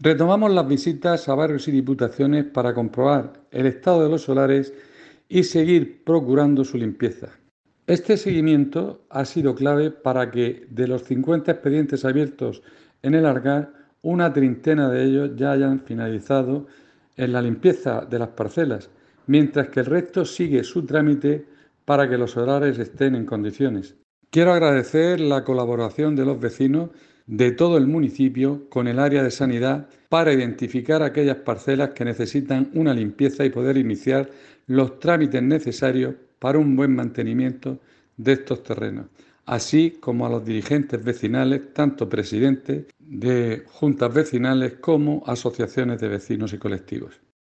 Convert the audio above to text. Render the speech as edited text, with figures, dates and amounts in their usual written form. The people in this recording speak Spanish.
Retomamos las visitas a barrios y diputaciones para comprobar el estado de los solares y seguir procurando su limpieza. Este seguimiento ha sido clave para que de los 50 expedientes abiertos en el Algar, una treintena de ellos ya hayan finalizado en la limpieza de las parcelas, mientras que el resto sigue su trámite para que los solares estén en condiciones. Quiero agradecer la colaboración de los vecinos de todo el municipio con el área de sanidad para identificar aquellas parcelas que necesitan una limpieza y poder iniciar los trámites necesarios para un buen mantenimiento de estos terrenos, así como a los dirigentes vecinales, tanto presidentes de juntas vecinales como asociaciones de vecinos y colectivos.